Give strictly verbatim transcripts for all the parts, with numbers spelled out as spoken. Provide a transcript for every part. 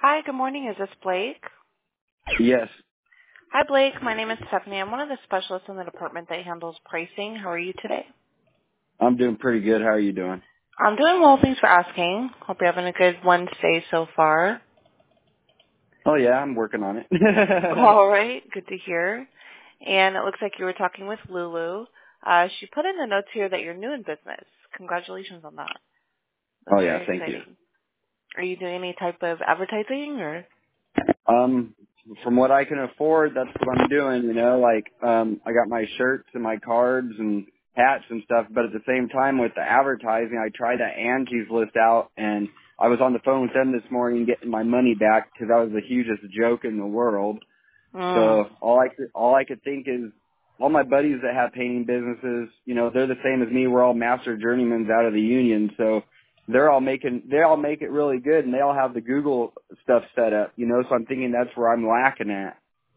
Hi, good morning. Is this Blake? Yes, Hi, Blake. My name is Stephanie. I'm one of the specialists in the department that handles pricing. How are you today? I'm doing pretty good. How are you doing? I'm doing well. Thanks for asking. Hope you're having a good Wednesday so far. Oh yeah, I'm working on it. All right. Good to hear. And it looks like you were talking with Lulu. Uh, she put in the notes here that you're new in business. Congratulations on that. That's Oh yeah, very thank you. exciting. Are you doing any type of advertising or? Um, from what I can afford, that's what I'm doing. You know, like um, I got my shirts and my cards and hats and stuff. But at the same time, with the advertising, I tried that Angie's List out, and I was on the phone with them this morning getting my money back because that was the hugest joke in the world. Mm. So all I could, all I could think is all my buddies that have painting businesses, you know, they're the same as me. We're all master journeymans out of the union. So they're all making, they all make it really good and they all have the Google stuff set up, you know, so I'm thinking that's where I'm lacking at.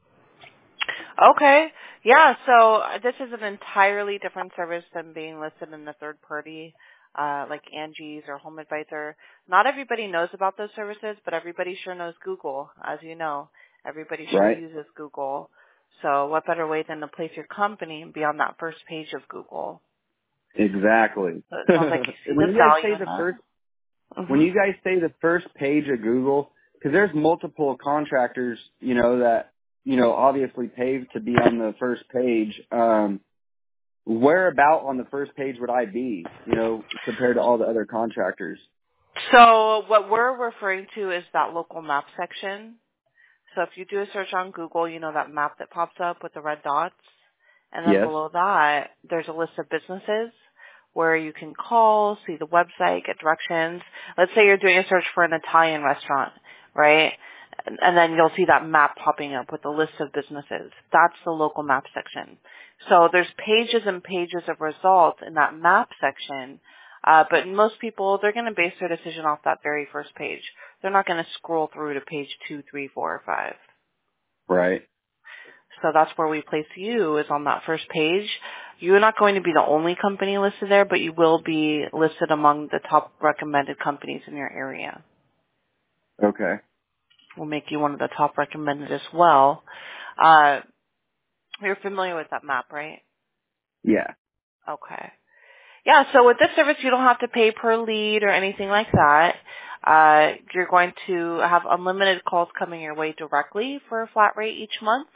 Okay. Yeah, so uh, this is an entirely different service than being listed in the third party, uh, like Angie's or Home Advisor. Not everybody knows about those services, but everybody sure knows Google, as you know. Everybody sure Right? uses Google. So what better way than to place your company and be on that first page of Google? Exactly. So it sounds like you see when the you guys value say in the that. first, when hmm you guys say the first page of Google, because there's multiple contractors, you know, that, you know, obviously paved to be on the first page. Um, Where about on the first page would I be, you know, compared to all the other contractors? So what we're referring to is that local map section. So if you do a search on Google, you know that map that pops up with the red dots. And then Yes. below that, there's a list of businesses where you can call, see the website, get directions. Let's say you're doing a search for an Italian restaurant, right? And and then you'll see that map popping up with a list of businesses. That's the local map section. So there's pages and pages of results in that map section. Uh, but most people, they're going to base their decision off that very first page. They're not going to scroll through to page two, three, four, or five. Right. So that's where we place you is on that first page. You're not going to be the only company listed there, but you will be listed among the top recommended companies in your area. Okay. We'll make you one of the top recommended as well. Uh, you're familiar with that map, right? Yeah. Okay. Yeah, so with this service, you don't have to pay per lead or anything like that. Uh, you're going to have unlimited calls coming your way directly for a flat rate each month.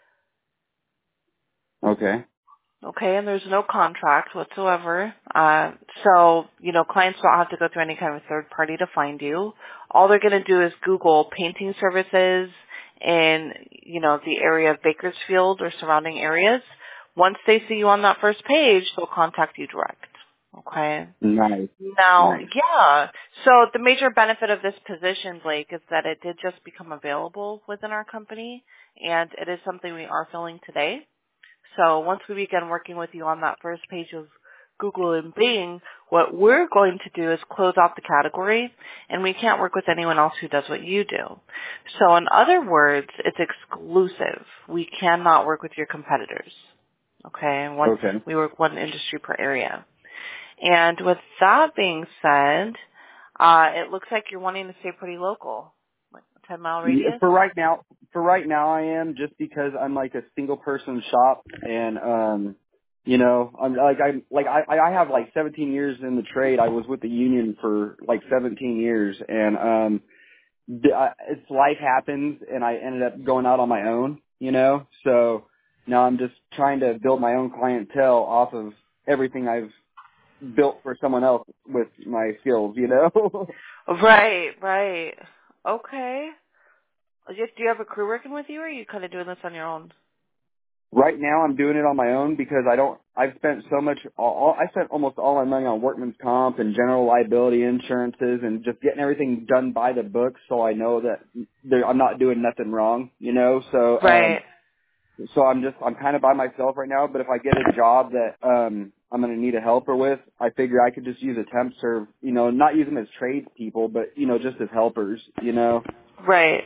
Okay. Okay, and there's no contract whatsoever. Uh, so, you know, clients don't have to go through any kind of third party to find you. All they're going to do is Google painting services in, you know, the area of Bakersfield or surrounding areas. Once they see you on that first page, they'll contact you direct. Okay. Nice. Now, Nice. yeah. So the major benefit of this position, Blake, is that it did just become available within our company, and it is something we are filling today. So once we begin working with you on that first page of Google and Bing, what we're going to do is close off the category, and we can't work with anyone else who does what you do. So in other words, it's exclusive. We cannot work with your competitors. Okay, and one, Okay. we work one industry per area. And with that being said, uh, it looks like you're wanting to stay pretty local, like a ten mile Yeah, radius. for right now, for right now I am just because I'm like a single person shop and, um, you know, I'm like, I, like, I, I have like seventeen years in the trade. I was with the union for like seventeen years and, um, th- I- it's life happens and I ended up going out on my own, you know, so now I'm just trying to build my own clientele off of everything I've built for someone else with my skills, you know. Right, right. Okay. Just, do you have a crew working with you, or are you kind of doing this on your own? Right now I'm doing it on my own because I don't, I've spent so much, all, all- I spent almost all my money on workman's comp and general liability insurances and just getting everything done by the book so I know that there, I'm not doing nothing wrong, you know, so, um, Right. so I'm just, I'm kind of by myself right now, but if I get a job that, um, I'm going to need a helper with, I figure I could just use a temp serve, you know, not use them as tradespeople, but, you know, just as helpers, you know, Right.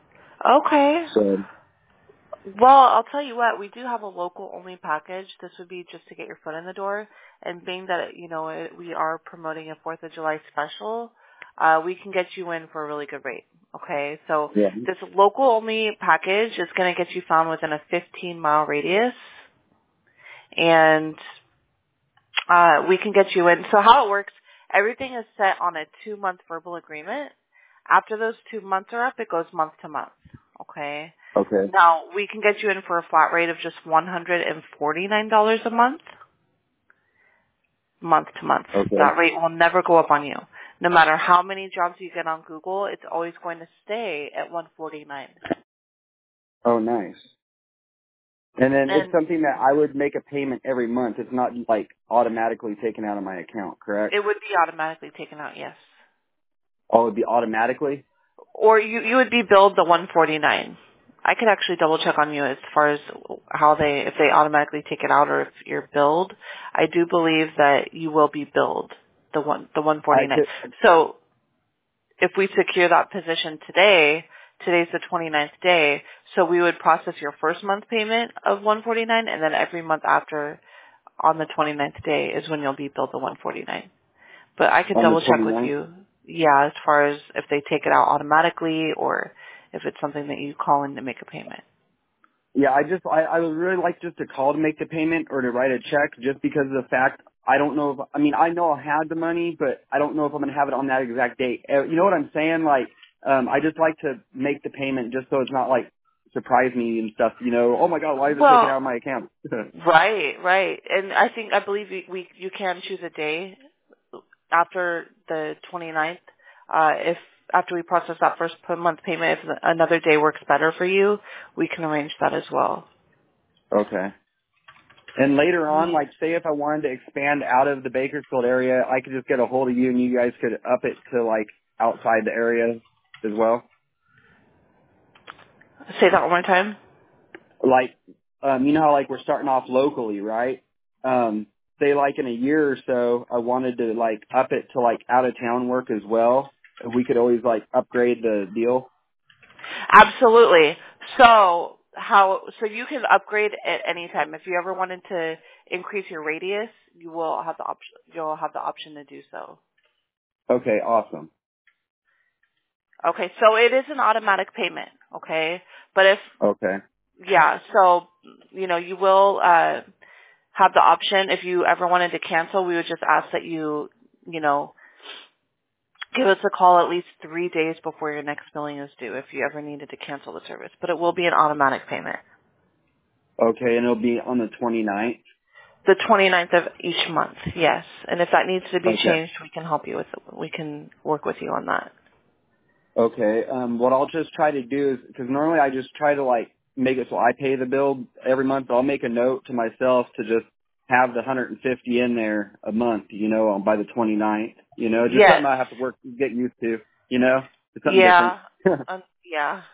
Okay. so, Well, I'll tell you what, we do have a local only package. This would be just to get your foot in the door. And being that, you know, it, we are promoting a fourth of July special, uh, we can get you in for a really good rate. Okay, so Yeah. this local-only package is going to get you found within a fifteen-mile radius, and uh, we can get you in. So how it works, everything is set on a two-month verbal agreement. After those two months are up, it goes month to month. Okay. Okay. Now, we can get you in for a flat rate of just one hundred forty-nine dollars a month, month to month. Okay. That rate will never go up on you. No matter how many jobs you get on Google, it's always going to stay at one hundred forty-nine dollars. Oh, nice. And then it's And something that I would make a payment every month. It's not like automatically taken out of my account, correct? it would be automatically taken out, yes. Oh, it would be automatically? Or you you would be billed the one hundred forty-nine dollars. I could actually double check on you as far as how they, if they automatically take it out or if you're billed. I do believe that you will be billed the one the one hundred I forty-nine. could, So if we secure that position today, today's the twenty-ninth day, so we would process your first month payment of one hundred forty-nine, and then every month after on the twenty-ninth day is when you'll be billed the one hundred forty-nine. But I could on the double check with twenty-ninth? you, yeah, as far as if they take it out automatically or if it's something that you call in to make a payment. Yeah, I just, I, I would really like just to call to make the payment or to write a check just because of the fact I don't know if, I mean, I know I had the money, but I don't know if I'm going to have it on that exact date. Uh, You know what I'm saying? Like, um, I just like to make the payment just so it's not like surprise me and stuff, you know, oh my God, why is it taken out Well, of my account? right, right. And I think, I believe we, we you can choose a day after the twenty-ninth. Uh, if after we process that first per month payment, if another day works better for you, we can arrange that as well. Okay. And later on, Yeah. like say if I wanted to expand out of the Bakersfield area, I could just get a hold of you and you guys could up it to like outside the area as well. Say that one more time. Like, um, you know how like we're starting off locally, right? Um, say like in a year or so, I wanted to like up it to like out of town work as well. We could always like upgrade the deal. Absolutely. So how so you can upgrade at any time. If you ever wanted to increase your radius, you will have the option you'll have the option to do so. Okay, awesome. Okay, so it is an automatic payment, okay? But if Okay. yeah, so you know, you will uh have the option if you ever wanted to cancel, we would just ask that you, you know, give us a call at least three days before your next billing is due if you ever needed to cancel the service. But it will be an automatic payment. Okay, and it'll be on the twenty-ninth. The twenty-ninth of each month, yes. And if that needs to be Okay. changed, we can help you with it. We can work with you on that. Okay. Um, what I'll just try to do is, because normally I just try to like make it so I pay the bill every month. I'll make a note to myself to just have the one hundred fifty in there a month, you know, by the twenty-ninth, you know, just something Yes. I have to work, get used to, you know, it's something different. Yeah. Um, yeah.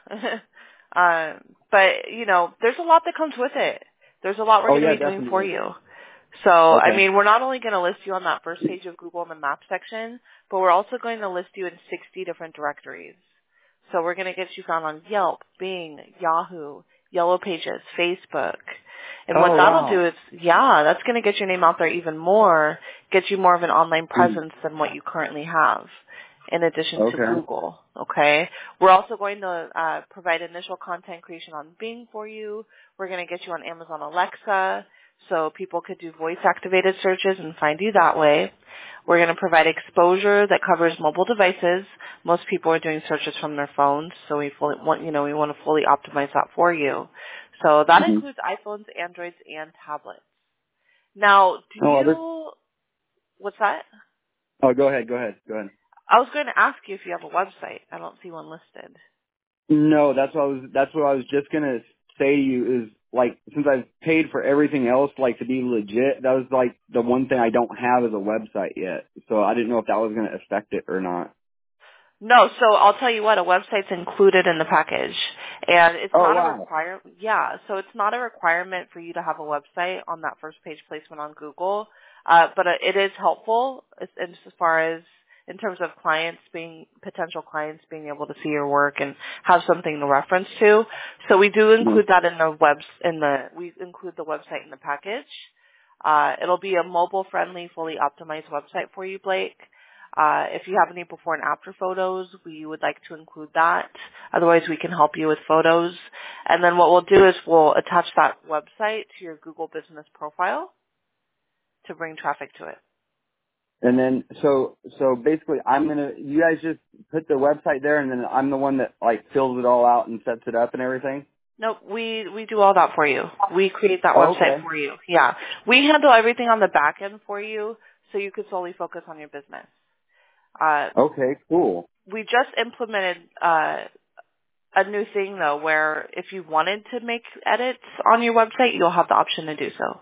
um, but, you know, there's a lot that comes with it. There's a lot we're Oh going to yeah, be doing for definitely. you. So, I Okay. mean, we're not only going to list you on that first page of Google in the map section, but we're also going to list you in sixty different directories. So we're going to get you found on Yelp, Bing, Yahoo, Yellow Pages, Facebook. And what Oh that'll do wow. is, yeah, that's going to get your name out there even more, get you more of an online Mm. presence than what you currently have, in addition to Okay. Google, okay? We're also going to uh, provide initial content creation on Bing for you. We're going to get you on Amazon Alexa, so people could do voice-activated searches and find you that way. We're going to provide exposure that covers mobile devices. Most people are doing searches from their phones, so we fully want, you know, we want to fully optimize that for you. So that Mm-hmm. includes iPhones, Androids, and tablets. Now, do Oh, other, you, what's that? oh, go ahead, go ahead, go ahead. I was going to ask you if you have a website. I don't see one listed. No, that's what I was. That's what I was just gonna say to you is like since I've paid for everything else, like to be legit, that was like the one thing I don't have is a website yet. So I didn't know if that was gonna affect it or not. No, so I'll tell you what, a website's included in the package. And it's Oh not a wow. require yeah, so it's not a requirement for you to have a website on that first page placement on Google. Uh, but it is helpful as, as far as in terms of clients being, potential clients being able to see your work and have something to reference to. So we do Mhm. include that in the webs, in the, we include the website in the package. Uh, it'll be a mobile friendly, fully optimized website for you, Blake. Uh, if you have any before and after photos, we would like to include that. Otherwise, we can help you with photos. And then what we'll do is we'll attach that website to your Google business profile to bring traffic to it. And then, so, so basically I'm going to, you guys just put the website there and then I'm the one that like fills it all out and sets it up and everything? Nope, we, we do all that for you. We create that Oh, website okay. for you. Yeah. We handle everything on the back end for you so you could solely focus on your business. Uh, Okay, cool. we just implemented, uh, a new thing though where if you wanted to make edits on your website, you'll have the option to do so.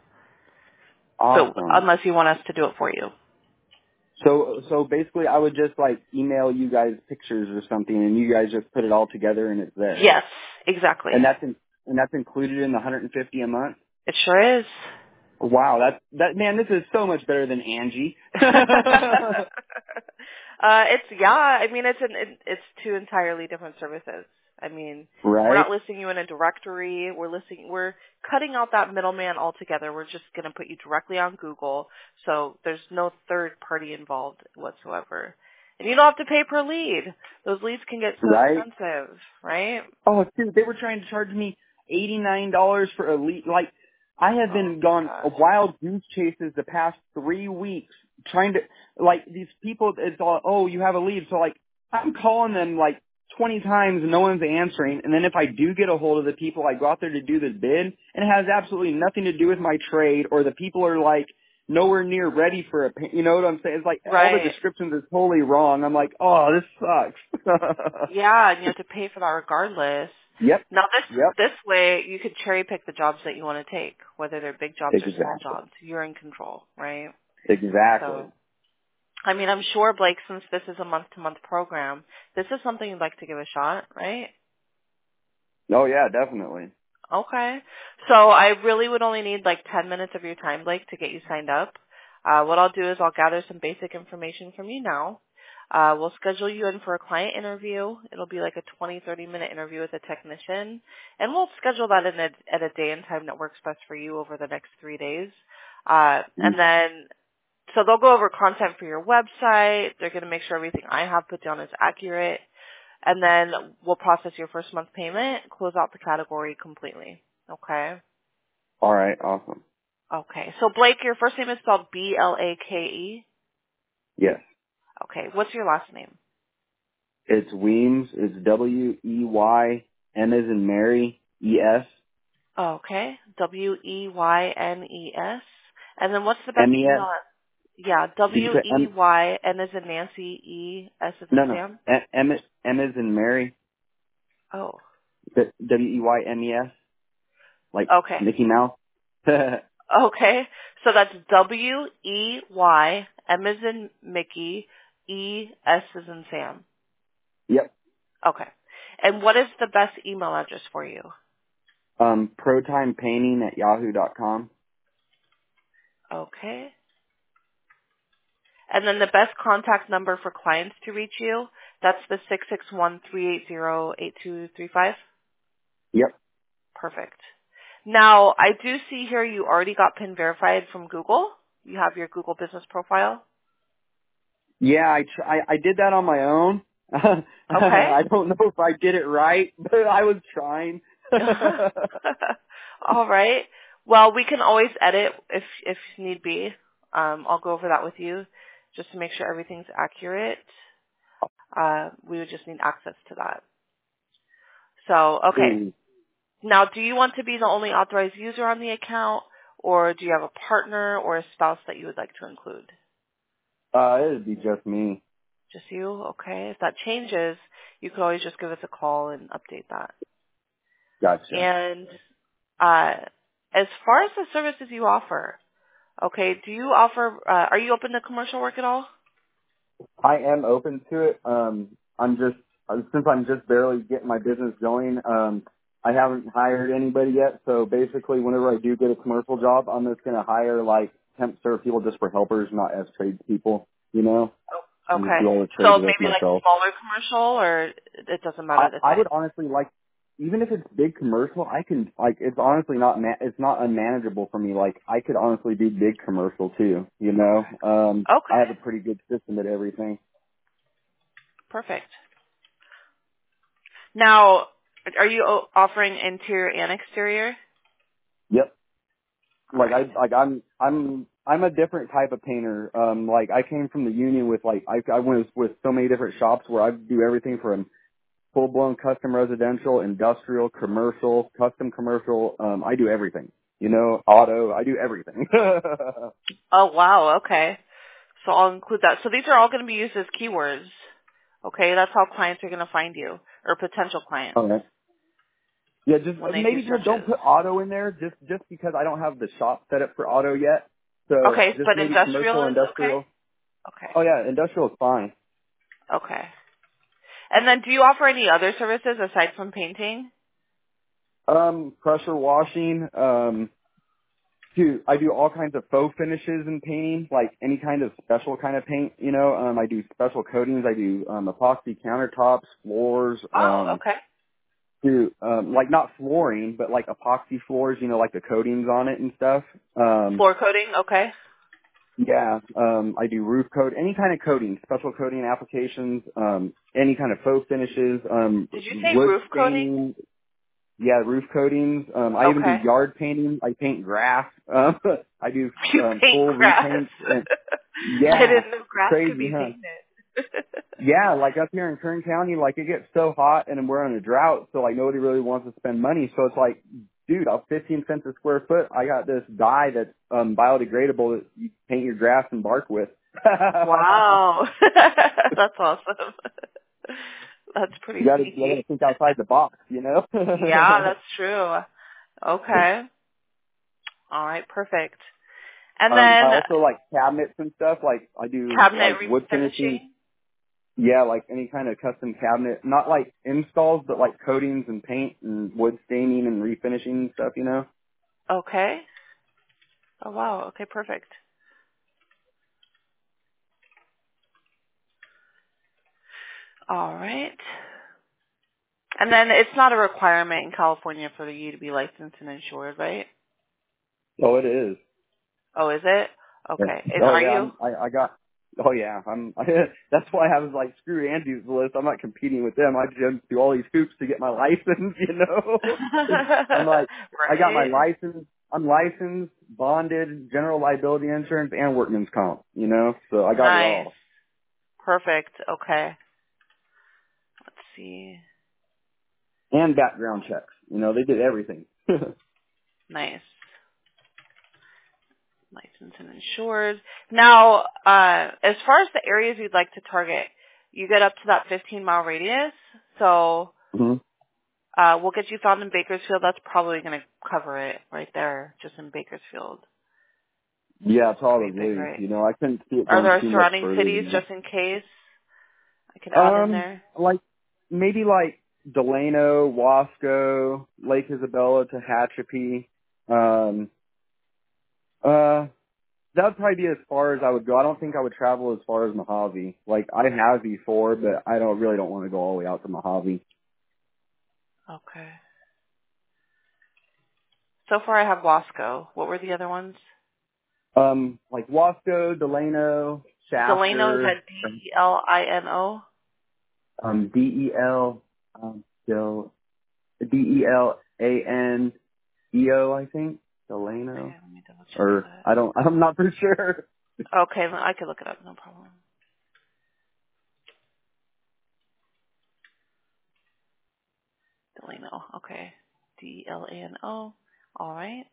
So Awesome. unless you want us to do it for you. So, so basically I would just like email you guys pictures or something and you guys just put it all together and it's there. Yes, exactly. And that's in, and that's included in the one hundred fifty a month? It sure is. Wow, that, that, man, this is so much better than Angie. uh, it's, yeah, I mean, it's an, it, it's two entirely different services. I mean, we're Right? not listing you in a directory. We're listing, we're cutting out that middleman altogether. We're just going to put you directly on Google. So there's no third party involved whatsoever. And you don't have to pay per lead. Those leads can get so Right? expensive, right? Oh, dude, they were trying to charge me eighty-nine dollars for a lead. Like, I have Oh been my gone gosh. wild goose chases the past three weeks trying to, like, these people, it's all, oh, you have a lead. So, like, I'm calling them, like, twenty times and no one's answering. And then if I do get a hold of the people, I go out there to do this bid, and it has absolutely nothing to do with my trade, or the people are, like, nowhere near ready for a, pa- you know what I'm saying? It's like all the Right. descriptions are totally wrong. I'm like, oh, this sucks. Yeah, and you have to pay for that regardless. Yep. Now this Yep. this way you could cherry pick the jobs that you want to take, whether they're big jobs or small Exactly. jobs. You're in control, right? Exactly. So, I mean, I'm sure, Blake, since this is a month-to-month program, this is something you'd like to give a shot, right? Oh yeah, definitely. Okay. So I really would only need like ten minutes of your time, Blake, to get you signed up. Uh, what I'll do is I'll gather some basic information from you now. Uh, we'll schedule you in for a client interview. It'll be like a twenty, thirty minute interview with a technician. And we'll schedule that in a, at a day and time that works best for you over the next three days. Uh, and then, so they'll go over content for your website. They're going to make sure everything I have put down is accurate. And then we'll process your first month payment, close out the category completely. Okay? All right, awesome. Okay. So Blake, your first name is spelled B L A K E? Yes. Okay. What's your last name? It's Weems. It's W E Y M as in Mary E S Okay. W E Y N E S. And then what's the best M E email? S. Yeah, Did you W say E M? Y N as in Nancy, E S as in No, no. Sam? M M M as in Mary. Oh. W E Y M E S. Like Okay. Mickey Mouse. Okay. So that's W E Y M as in Mickey, E S as in Sam. Yep. Okay. And what is the best email address for you? Um, protimepainting at yahoo dot com. Okay. And then the best contact number for clients to reach you, that's the six six one, three eight zero, eight two three five? Yep. Perfect. Now, I do see here you already got PIN verified from Google. You have your Google business profile. Yeah, I, tr- I I did that on my own. Okay. I don't know if I did it right, but I was trying. All right. Well, we can always edit if if need be. Um, I'll go over that with you just to make sure everything's accurate. Uh, we would just need access to that. So, okay. Ooh. Now, do you want to be the only authorized user on the account, or do you have a partner or a spouse that you would like to include? Uh, it'd be just me. Just you? Okay. If that changes, you could always just give us a call and update that. Gotcha. And uh, as far as the services you offer, okay, do you offer, uh, are you open to commercial work at all? I am open to it. Um, I'm just uh, since I'm just barely getting my business going. Um, I haven't hired anybody yet, so basically, whenever I do get a commercial job, I'm just gonna hire like temp serve people just for helpers, not as tradespeople. You know, and just Okay. do all the So trade work maybe like myself. smaller commercial, or it doesn't I matter the I would type? honestly like even if it's big commercial, I can, like, it's honestly not, ma- it's not unmanageable for me. Like, I could honestly do big commercial too, you know? Um, I Okay. have a pretty good system at everything. Perfect. Now, are you o- offering interior and exterior? Yep. All Like, right. I, like, I'm, I'm, I'm a different type of painter. Um, like, I came from the union with, like, I, I went with so many different shops where I do everything from full-blown custom residential, industrial, commercial, custom commercial. Um, I do everything. You know, auto, I do everything. Oh, wow. Okay. So I'll include that. So these are all going to be used as keywords. Okay, that's how clients are going to find you, or potential clients, Okay. Yeah, just when uh, they do maybe just don't searches. put auto in there, just just because I don't have the shop set up for auto yet. So Okay, just but maybe industrial commercial, is okay? industrial. Okay. Oh yeah, industrial is fine. Okay. And then do you offer any other services aside from painting? Um, pressure washing. Um, dude, I do all kinds of faux finishes in painting, like any kind of special kind of paint. You know, um, I do special coatings. I do um, epoxy countertops, floors. Oh, Um, okay. do um, like not flooring, but like epoxy floors. You know, like the coatings on it and stuff. Um, Floor coating, okay. Yeah, um, I do roof coat, any kind of coating, special coating applications, um, any kind of faux finishes, um, Did you say wood roof coating? staining, yeah, roof coatings. Um, I even do Okay. yard painting. I paint grass. Um, I do You um, paint full grass. repaint. And, I yeah, didn't know grass could crazy, be huh? painted. Yeah, like up here in Kern County, like it gets so hot and we're on a drought, so like nobody really wants to spend money. So it's like, dude, I'll fifteen cents a square foot. I got this dye that's um, biodegradable that you paint your grass and bark with. Wow. That's awesome. That's You pretty gotta, you gotta sneaky. think outside the box, you know? Yeah, that's true. Okay. All right, perfect. And um, I then also like cabinets and stuff. Like I do cabinet like wood finishing. refinishing. Yeah, like any kind of custom cabinet. Not like installs, but like coatings and paint and wood staining and refinishing and stuff, you know? Okay. Oh, wow. Okay, perfect. All right. And then it's not a requirement in California for you to be licensed and insured, right? Oh, it is. Oh, is it? Yeah. Okay. And Oh are yeah, you? I'm, I, I got, oh yeah, I'm, that's why I was like, screw Andy's list. I'm not competing with them. I just do all these hoops to get my license, you know? I'm like, I got my Right. license, I'm licensed, bonded, general liability insurance, and workman's comp, you know? So I got it Nice. all. Perfect. Okay. Let's see. And background checks. You know, they did everything. Nice. Licensed and insured. Now, uh, as far as the areas you'd like to target, you get up to that fifteen mile radius. So, hmm uh, we'll get you found in Bakersfield. That's probably going to cover it right there, just in Bakersfield. Yeah, Pretty big, probably. right? You know, I couldn't see it Are going there too much surrounding further cities than that. just in case I could add in Um, there? like maybe like Delano, Wasco, Lake Isabella, Tehachapi. Um, uh, that'd probably be as far as I would go. I don't think I would travel as far as Mojave. Like I have before, but I don't really don't want to go all the way out to Mojave. Okay. So far I have Wasco. What were the other ones? Um, like Wasco, Delano, Delano is Shafter, at D E L I N O. um, D E L, um, Del, D E L A N E O, I think. Okay, Delano. let me double check Or, that. I don't, I'm not for sure. Okay, I could look it up, no problem. Delano, okay. D E L A N O. All right.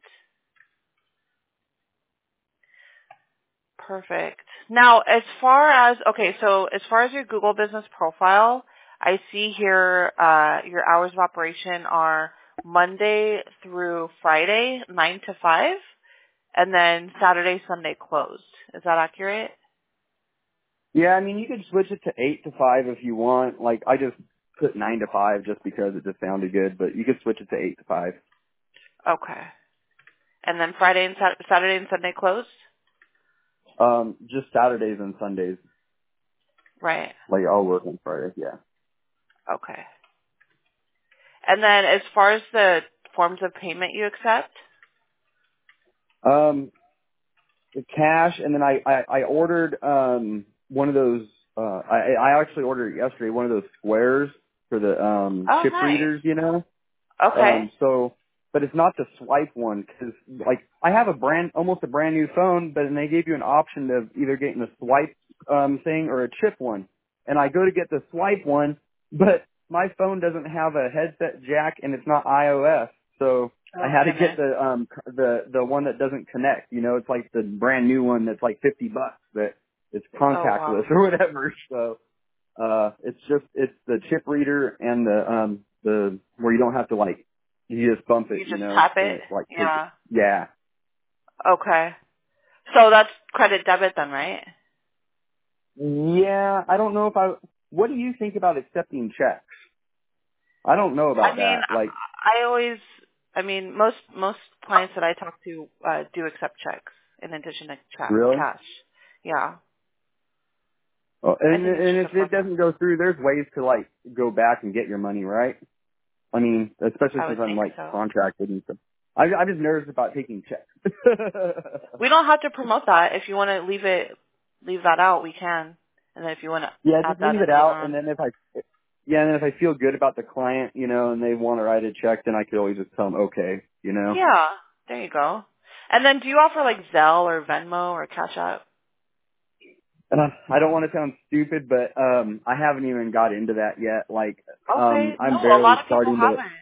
Perfect. Now, as far as, okay, so as far as your Google business profile, I see here uh, your hours of operation are Monday through Friday, nine to five, and then Saturday, Sunday closed. Is that accurate? Yeah, I mean, you could switch it to eight to five if you want. Like, I just put nine to five just because it just sounded good, but you could switch it to eight to five. Okay. And then Friday and Sat- Saturday and Sunday closed? Um, just Saturdays and Sundays. Right. Like, I'll work on Friday, yeah. Okay. And then as far as the forms of payment you accept? Um, the cash, and then I, I, I ordered um one of those. Uh, I I actually ordered it yesterday. One of those squares for the um Oh, chip nice. readers, you know. Okay. Um, so, but it's not the swipe one because, like, I have a brand, almost a brand new phone, but then they gave you an option of either getting the swipe um thing or a chip one, and I go to get the swipe one, but my phone doesn't have a headset jack and it's not iOS, so I Oh, had to get goodness. the um c- the the one that doesn't connect. You know, it's like the brand new one that's like fifty bucks that it's Oh, wow. contactless or whatever. So. Uh, it's just, it's the chip reader and the, um, the, where you don't have to like, you just bump You it, you just know, tap and it? it like, takes it. Yeah. Yeah. Okay. So that's credit debit then, right? Yeah, I don't know if I, what do you think about accepting checks? I don't know I about mean, that. Like, I always, I mean, most most clients that I talk to uh, do accept checks in addition to cha- really? cash. Yeah, Oh, I and, think it's and just a if it preference. doesn't go through, there's ways to like go back and get your money, right? I mean, especially I since would I'm think like so. contracted and stuff. I, I'm just nervous about taking checks. We don't have to promote that. If you want to leave it, leave that out, we can. And then if you want to Yeah, add just that leave in it later out, and on. then if I, yeah, and then if I feel good about the client, you know, and they want to write a check, then I could always just tell them, okay, you know. Yeah, there you go. And then do you offer like Zelle or Venmo or Cash App? And I, I don't want to sound stupid, but um, I haven't even got into that yet. Like, um, Okay. No, I'm a lot barely of people starting to. haven't.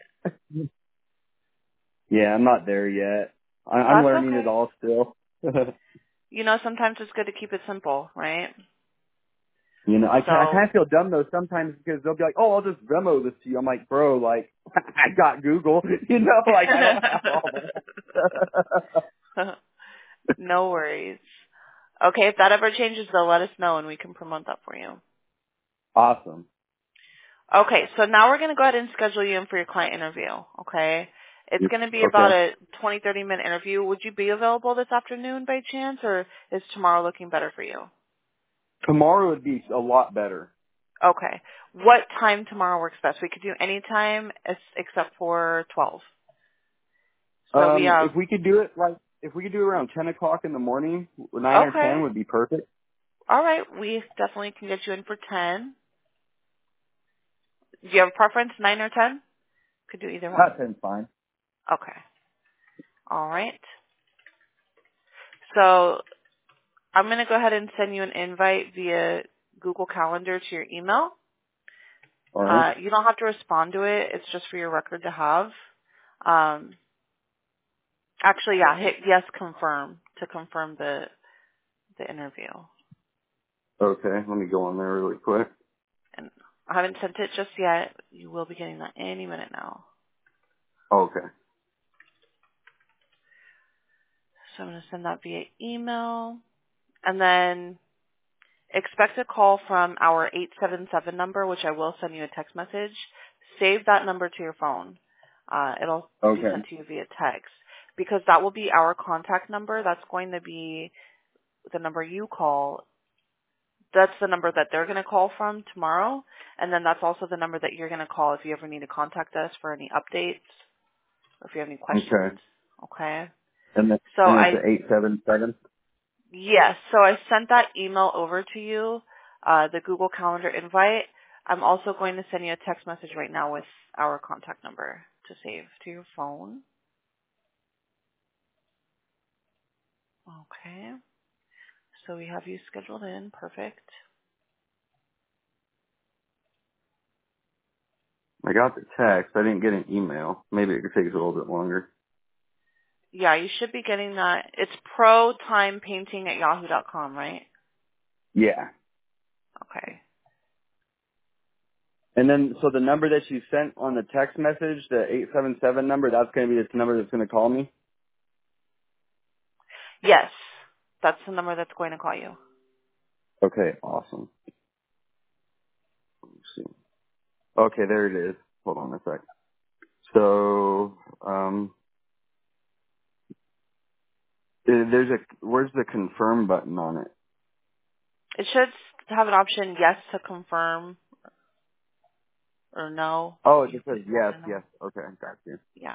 Yeah, I'm not there yet. I, I'm That's learning it okay. all still. You know, sometimes it's good to keep it simple, right? You know, I, ca- I So kind of feel dumb though sometimes because they'll be like, "Oh, I'll just Venmo this to you." I'm like, "Bro, like, I got Google, you know, like I don't have all that." no worries. Okay, if that ever changes, though, let us know and we can promote that for you. Awesome. Okay, so now we're going to go ahead and schedule you in for your client interview, okay? It's going to be about Okay. a twenty, thirty minute interview. Would you be available this afternoon by chance, or is tomorrow looking better for you? Tomorrow would be a lot better. Okay. What time tomorrow works best? We could do any time ex- except for twelve. So we Um, have, if we could do it like, if we could do it around ten o'clock in the morning, nine or okay. ten would be perfect. All right, we definitely can get you in for ten. Do you have a preference, nine or ten? Could do either one. Not ten's fine. Okay. All right. So I'm going to go ahead and send you an invite via Google Calendar to your email. All right. Uh, you don't have to respond to it. It's just for your record to have. Um, actually, yeah, hit yes, confirm to confirm the the interview. Okay, let me go on there really quick. And I haven't sent it just yet. You will be getting that any minute now. Okay. So I'm going to send that via email. And then expect a call from our eight seven seven number, which I will send you a text message. Save that number to your phone. Uh, it'll be Okay. sent to you via text because that will be our contact number. That's going to be the number you call. That's the number that they're going to call from tomorrow. And then that's also the number that you're going to call if you ever need to contact us for any updates or if you have any Okay. questions. Okay. And then, So and it's I the eight seven seven. Yes. So I sent that email over to you, uh, the Google Calendar invite. I'm also going to send you a text message right now with our contact number to save to your phone. Okay. So we have you scheduled in. Perfect. I got the text. I didn't get an email. Maybe it could take a little bit longer. Yeah, you should be getting that. It's protimepainting at yahoo dot com, right? Yeah. Okay. And then, so the number that you sent on the text message, the eight seven seven number, that's going to be the number that's going to call me? Yes. That's the number that's going to call you. Okay, awesome. Let's see. Okay, there it is. Hold on a sec. So, um, eh, there's a, where's the confirm button on it? It should have an option yes to confirm. or no? Oh, it You just says please want yes, to know. yes. Okay, got you. Yeah.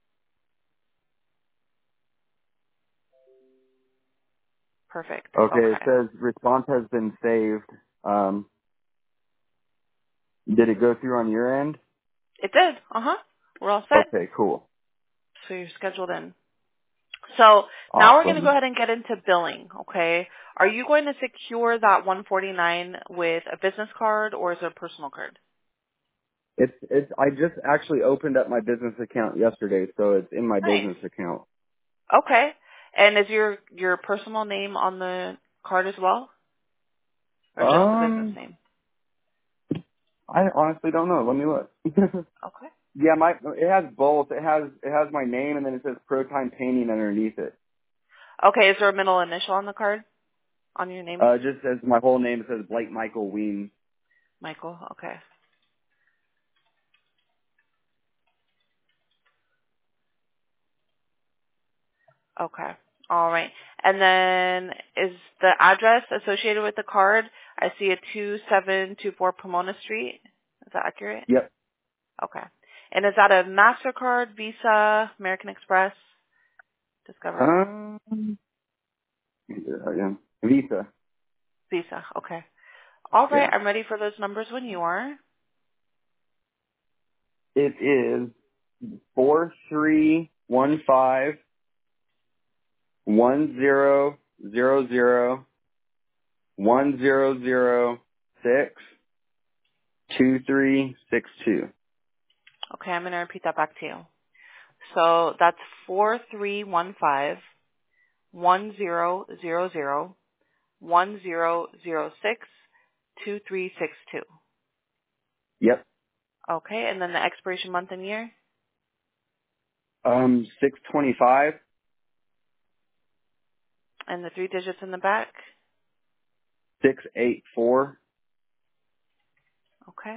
Perfect. Okay, it Okay. says response has been saved. Um, did it go through on your end? It did. Uh huh. We're all set. Okay, cool. So you're scheduled in. So now we're going to go Awesome. ahead and get into billing. Okay. Are you going to secure that one forty-nine with a business card or is it a personal card? It's it's. I just actually opened up my business account yesterday, so it's in my Nice. business account. Okay. And is your your personal name on the card as well, or just the business Um, name? I honestly don't know. Let me look. Okay. Yeah, my it has both. It has it has my name and then it says Protime Painting underneath it. Okay. Is there a middle initial on the card on your name, Uh, it just says my whole name. It says Blake Michael Weems. Michael? Okay. Okay. All right. And then is the address associated with the card? I see a two seven two four Pomona Street. Is that accurate? Yep. Okay. And is that a MasterCard, Visa, American Express, Discover? Um, yeah, Visa. Visa. Okay. All right. Yeah. I'm ready for those numbers when you are. It is four three one five one zero zero zero one zero zero six two three six two. Okay. I'm going to repeat that back to you. So that's four three one five one zero zero zero one zero zero six two three six two. Yep. Okay, and then the expiration month and year, Um, six twenty five and the three digits in the back. six eight four. Okay.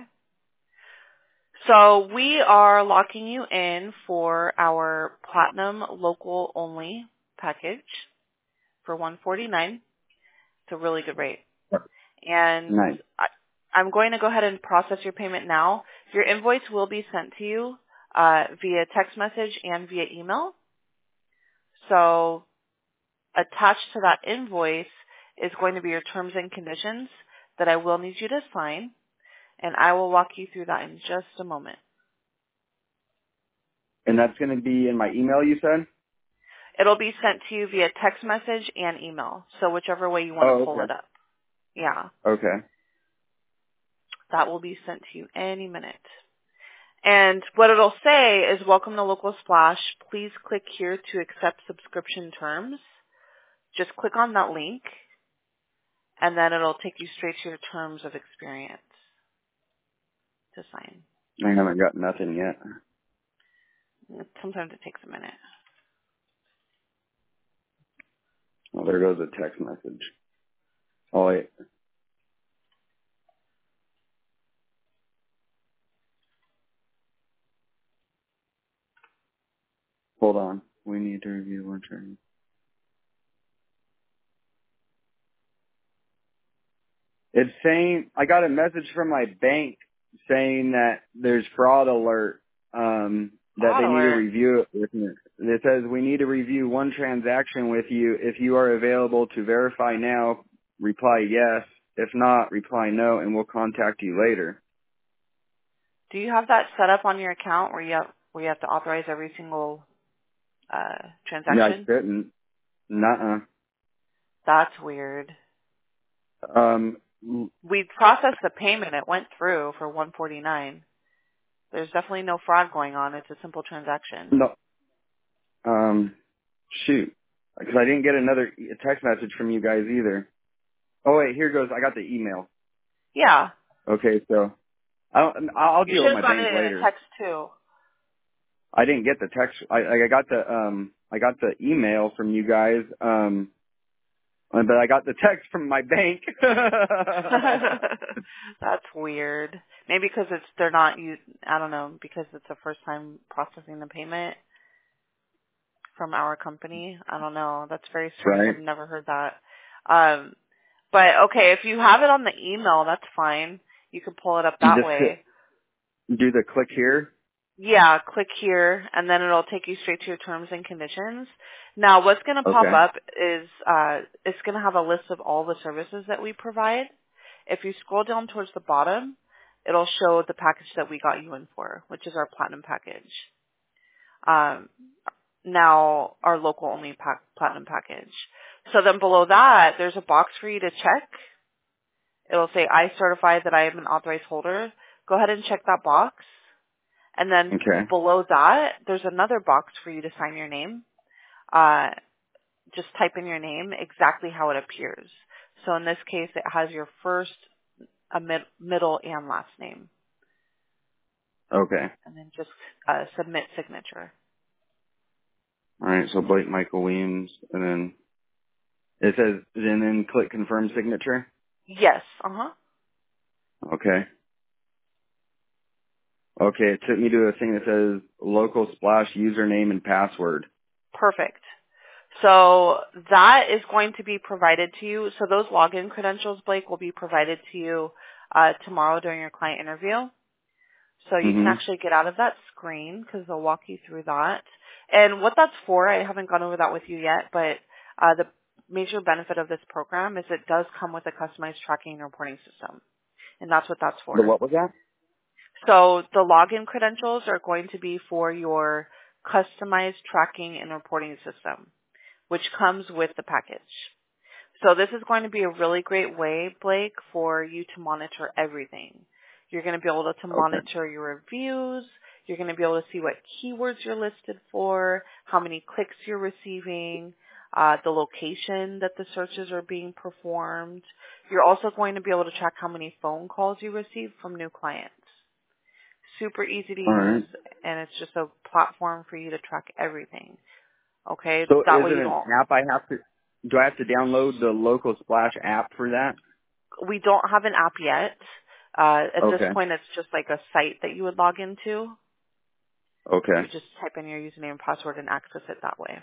So we are locking you in for our platinum local only package for one forty-nine. It's a really good rate. And Nice. I, I'm going to go ahead and process your payment now. Your invoice will be sent to you uh, via text message and via email. So attached to that invoice is going to be your terms and conditions that I will need you to sign, and I will walk you through that in just a moment. And that's going to be in my email, you said? It'll be sent to you via text message and email, so whichever way you want to Oh, pull okay. it up. Yeah, Okay. that will be sent to you any minute. And what it'll say is, welcome to Local Splash. Please click here to accept subscription terms. Just click on that link, and then it'll take you straight to your terms of experience to sign. I haven't got nothing yet. Sometimes it takes a minute. Oh, there goes a text message. Oh, wait. Hold on. We need to review one training. It's saying, I got a message from my bank saying that there's fraud alert, um, that Fraud they need to alert. review it with me. It says we need to review one transaction with you. If you are available to verify now, reply yes. If not, reply no, and we'll contact you later. Do you have that set up on your account where you have where you have to authorize every single uh, Yeah, I transaction? couldn't. Nuh-uh. That's weird. Um, We processed the payment. It went through for one forty-nine. There's definitely no fraud going on. It's a simple transaction. no, um, shoot. Because I didn't get another e- text message from you guys either. Oh wait, here goes. I got the email. Yeah. Okay, so I don't, I'll I'll You deal with should my have gotten bank it in a later. text too. I didn't get the text. I I got the um I got the email from you guys. Um, but I got the text from my bank. That's weird. Maybe because it's they're not you. I don't know, because it's the first time processing the payment from our company. I don't know. That's very strange. Right. I've never heard that. Um, but okay, if you have it on the email, that's fine. You can pull it up You that just way. do the click here? Yeah, click here, and then it'll take you straight to your terms and conditions. Now, what's going to pop Okay. up is uh, it's going to have a list of all the services that we provide. If you scroll down towards the bottom, it'll show the package that we got you in for, which is our platinum package. Um, now, our local only pack, platinum package. So then below that, there's a box for you to check. It'll say, I certify that I am an authorized holder. Go ahead and check that box. And then Okay. below that, there's another box for you to sign your name. Uh, just type in your name exactly how it appears. So in this case, it has your first, a mid, middle, and last name. Okay. And then just uh, submit signature. All right. So Blake Michael Williams, and then it says, and then click confirm signature. Yes. Uh-huh. Okay. Okay. It took me to a thing that says local splash username and password. Perfect. So that is going to be provided to you. So those login credentials, Blake, will be provided to you uh, tomorrow during your client interview. So you can Mm-hmm. actually get out of that screen because they'll walk you through that. And what that's for, I haven't gone over that with you yet, but uh, the major benefit of this program is it does come with a customized tracking and reporting system. And that's what that's The for. what was that? So the login credentials are going to be for your customized tracking and reporting system, which comes with the package. So this is going to be a really great way, Blake, for you to monitor everything. You're going to be able to, to Okay. monitor your reviews. You're going to be able to see what keywords you're listed for, how many clicks you're receiving, uh, the location that the searches are being performed. You're also going to be able to track how many phone calls you receive from new clients. Super easy to All use, right. and it's just a platform for you to track everything. Okay? So That is way it you an don't app I have to, do I have to download the local splash app for that? We don't have an app yet. Uh, at this Okay. point, it's just like a site that you would log into. You Okay. would just type in your username and password and access it that way.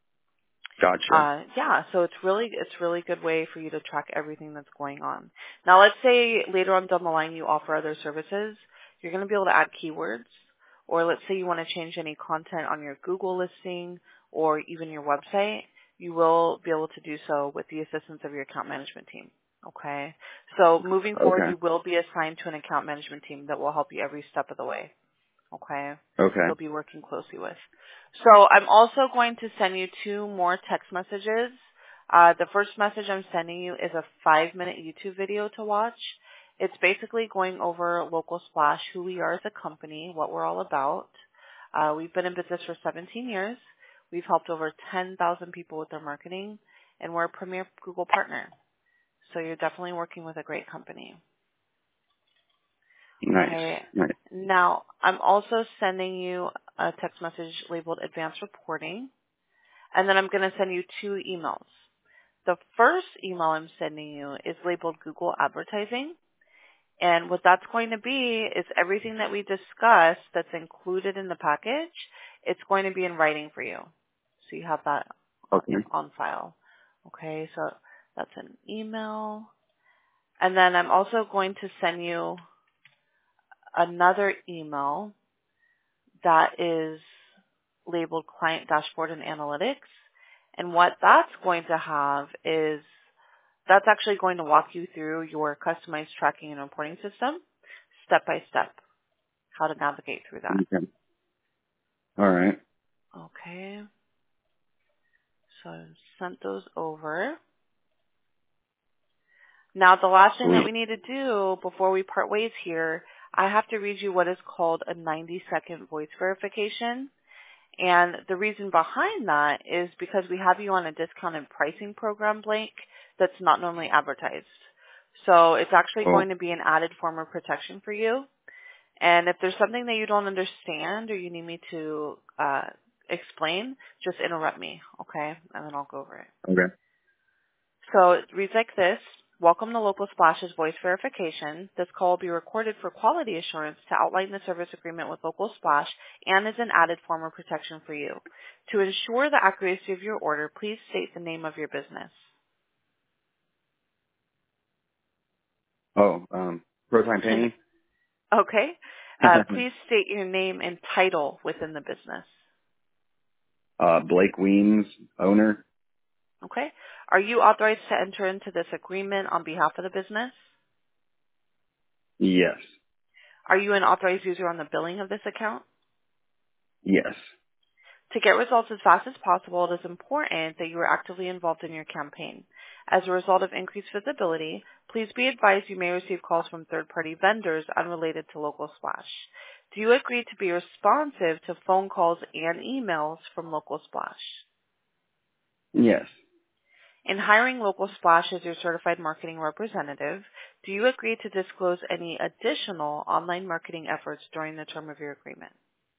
Gotcha. Uh, yeah, so it's really it's really good way for you to track everything that's going on. Now, let's say later on down the line you offer other services. You're going to be able to add keywords, or let's say you want to change any content on your Google listing or even your website. You will be able to do so with the assistance of your account management team. Okay. So moving forward, Okay. you will be assigned to an account management team that will help you every step of the way. Okay. Okay. You'll be working closely with. So I'm also going to send you two more text messages. Uh, the first message I'm sending you is a five minute YouTube video to watch. It's basically going over Local Splash, who we are as a company, what we're all about. Uh, we've been in business for seventeen years. We've helped over ten thousand people with their marketing, and we're a premier Google partner. So you're definitely working with a great company. Nice. Okay. Nice. Now, I'm also sending you a text message labeled Advanced Reporting, and then I'm going to send you two emails. The first email I'm sending you is labeled Google Advertising, and what that's going to be is everything that we discussed that's included in the package. It's going to be in writing for you, so you have that on, Okay. in, on file. Okay, so that's an email. And then I'm also going to send you another email that is labeled Client Dashboard and Analytics. And what that's going to have is that's actually going to walk you through your customized tracking and reporting system step by step, how to navigate through that. Okay. All right. Okay. So I sent those over. Now, the last thing that Sweet. we need to do before we part ways here, I have to read you what is called a ninety second voice verification. And the reason behind that is because we have you on a discounted pricing program, Blake, that's not normally advertised. So it's actually Oh. going to be an added form of protection for you. And if there's something that you don't understand or you need me to uh, explain, just interrupt me, okay? And then I'll go over it. Okay. So it reads like this. Welcome to Local Splash's voice verification. This call will be recorded for quality assurance to outline the service agreement with Local Splash and is an added form of protection for you. To ensure the accuracy of your order, please state the name of your business. Oh, um, Proton Painting? Okay. Uh, please state your name and title within the business. uh, Blake Weems, owner. Okay. Are you authorized to enter into this agreement on behalf of the business? Yes. Are you an authorized user on the billing of this account? Yes. To get results as fast as possible, it is important that you are actively involved in your campaign. As a result of increased visibility, please be advised you may receive calls from third-party vendors unrelated to Local Splash. Do you agree to be responsive to phone calls and emails from Local Splash? Yes. In hiring Local Splash as your certified marketing representative, do you agree to disclose any additional online marketing efforts during the term of your agreement?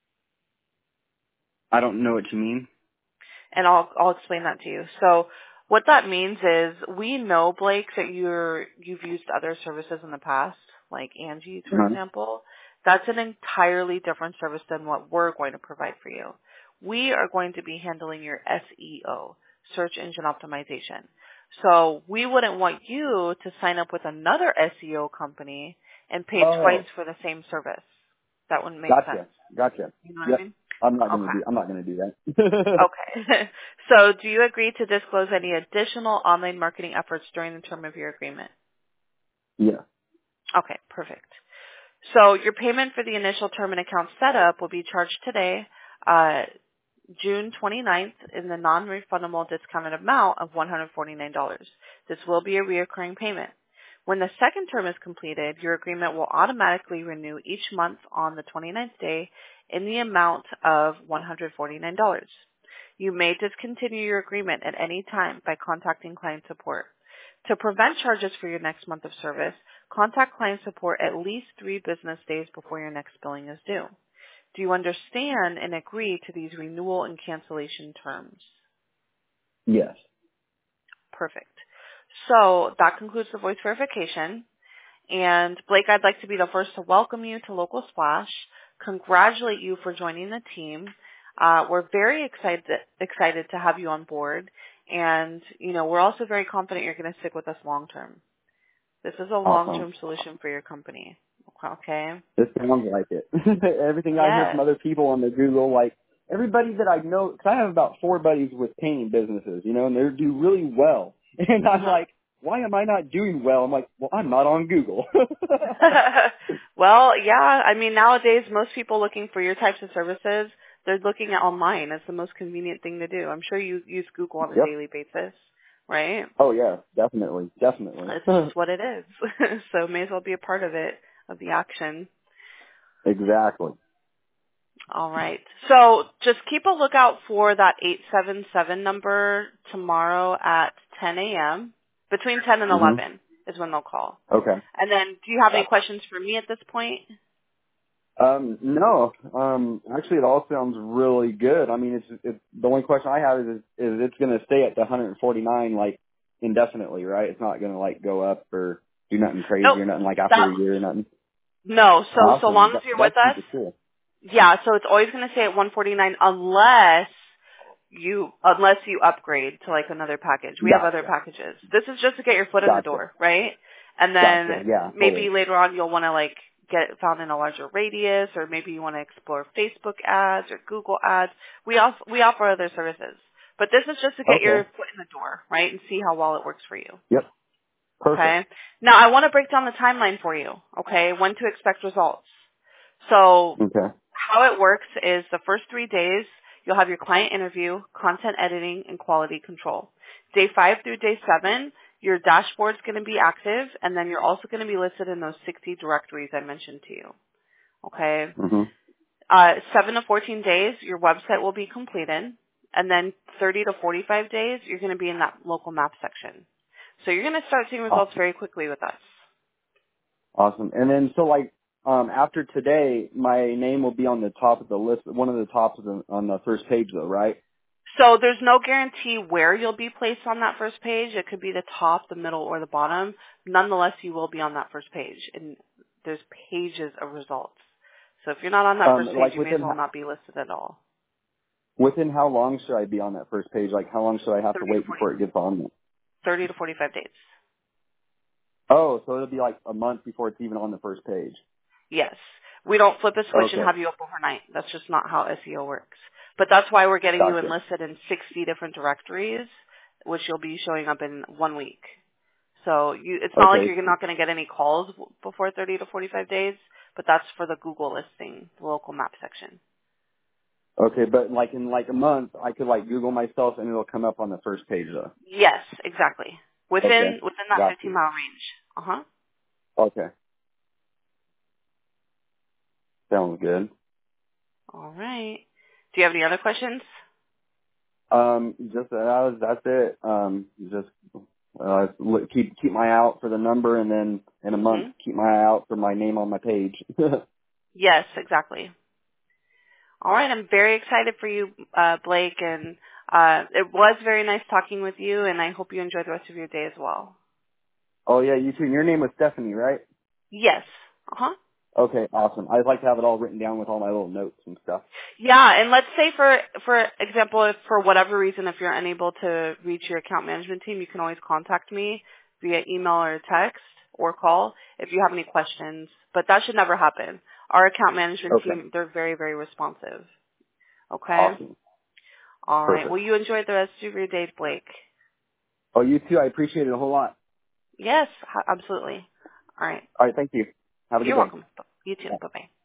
I don't know what you mean. And I'll I'll explain that to you. So what that means is we know, Blake, that you're you've used other services in the past, like Angie's, for Uh-huh. example. That's an entirely different service than what we're going to provide for you. We are going to be handling your S E O, search engine optimization. So we wouldn't want you to sign up with another S E O company and pay Oh. twice for the same service. That wouldn't make Gotcha. sense. Gotcha. You know what Yep. I mean? I'm not gonna Okay. do. I'm not gonna do that. Okay. So do you agree to disclose any additional online marketing efforts during the term of your agreement? Yeah. Okay, perfect. So your payment for the initial term and account setup will be charged today, uh, June twenty-ninth, in the non-refundable discounted amount of one hundred forty-nine dollars. This will be a reoccurring payment. When the second term is completed, your agreement will automatically renew each month on the twenty-ninth day in the amount of one hundred forty-nine dollars. You may discontinue your agreement at any time by contacting client support. To prevent charges for your next month of service, contact client support at least three business days before your next billing is due. Do you understand and agree to these renewal and cancellation terms? Yes. Perfect. So that concludes the voice verification. And Blake, I'd like to be the first to welcome you to Local Splash, congratulate you for joining the team. Uh, we're very excited excited to have you on board, and you know we're also very confident you're going to stick with us long term. This is a long Awesome. term solution for your company. Okay. This sounds like it. Everything I hear Yes. from other people on the Google, like everybody that I know, because I have about four buddies with painting businesses, you know, and they do really well. And I'm Uh-huh. like, why am I not doing well? I'm like, well, I'm not on Google. Well, yeah. I mean, nowadays most people looking for your types of services, they're looking at online. It's the most convenient thing to do. I'm sure you use Google on a Yep. daily basis, right? Oh yeah, definitely, definitely. It's just what it is. So may as well be a part of it, of the action. Exactly. All right. So just keep a lookout for that eight seven seven number tomorrow at ten a.m. Between ten and Mhm. eleven is when they'll call. Okay. And then do you have any questions for me at this point? Um, no. Um, actually, it all sounds really good. I mean, it's, it's the only question I have is is it's going to stay at the one hundred forty-nine like indefinitely, right? It's not going to like go up or do nothing crazy Nope. or nothing like after That, a year or nothing. no. So so Awesome. long as That, you're with that's us, super cool. yeah, so it's always going to stay at one forty-nine unless you unless you upgrade to like another package. We have other Gotcha. packages. This is just to get your foot in the Gotcha. door, right? And Gotcha. then Yeah. maybe Totally. later on you'll want to like get found in a larger radius, or maybe you want to explore Facebook ads or Google ads. We also we offer other services, but this is just to get your Okay. foot in the door, right, and see how well it works for you. Yep. Perfect. Okay. Now I want to break down the timeline for you. Okay, when to expect results. So Okay. how it works is the first three days, you'll have your client interview, content editing, and quality control. Day five through day seven, your dashboard's going to be active, and then you're also going to be listed in those sixty directories I mentioned to you. Okay? Mhm. Uh, seven to fourteen days, your website will be completed, and then thirty to forty-five days, you're going to be in that local map section. So you're going to start seeing results Awesome. very quickly with us. Awesome. And then so like um after today, my name will be on the top of the list, one of the tops of the, on the first page though, right? So there's no guarantee where you'll be placed on that first page. It could be the top, the middle, or the bottom. Nonetheless, you will be on that first page, and there's pages of results. So if you're not on that Um, first page, like you may as within well ho- not be listed at all. within how long should I be on that first page? Like how long should I have to thirty to wait forty, before it gets on there? thirty to forty-five days. Oh, so it'll be like a month before it's even on the first page. Yes. We don't flip a switch and Okay. have you up overnight. That's just not how S E O works. But that's why we're getting you Gotcha. enlisted in sixty different directories, which you'll be showing up in one week. So you, it's not like Okay. you're not going to get any calls w- before thirty to forty-five days, but that's for the Google listing, the local map section. Okay, but like in like a month, I could like Google myself and it'll come up on the first page though. Yes, exactly. Okay. Within within that Gotcha. fifteen mile range. Uh huh. Okay. Sounds good. All right. Do you have any other questions? Um, just that was that's it. Um, just uh, look, keep keep my eye out for the number, and then in a month, Hmm. keep my eye out for my name on my page. Yes, exactly. All right. I'm very excited for you, uh, Blake, and uh, it was very nice talking with you, and I hope you enjoy the rest of your day as well. Oh yeah, you too. And your name was Stephanie, right? Yes. Uh huh. Okay, awesome. I'd like to have it all written down with all my little notes and stuff. Yeah, and let's say for for example, if for whatever reason, if you're unable to reach your account management team, you can always contact me via email or text or call if you have any questions. But that should never happen. Our account management Okay. team, they're very, very responsive. Okay? Awesome. All right. Perfect. Well, you enjoy the rest of your day, Blake. Oh, you too. I appreciate it a whole lot. Yes, ha- absolutely. All right. All right. Thank you. Have a good You're day. welcome. You too. Bye. Bye-bye.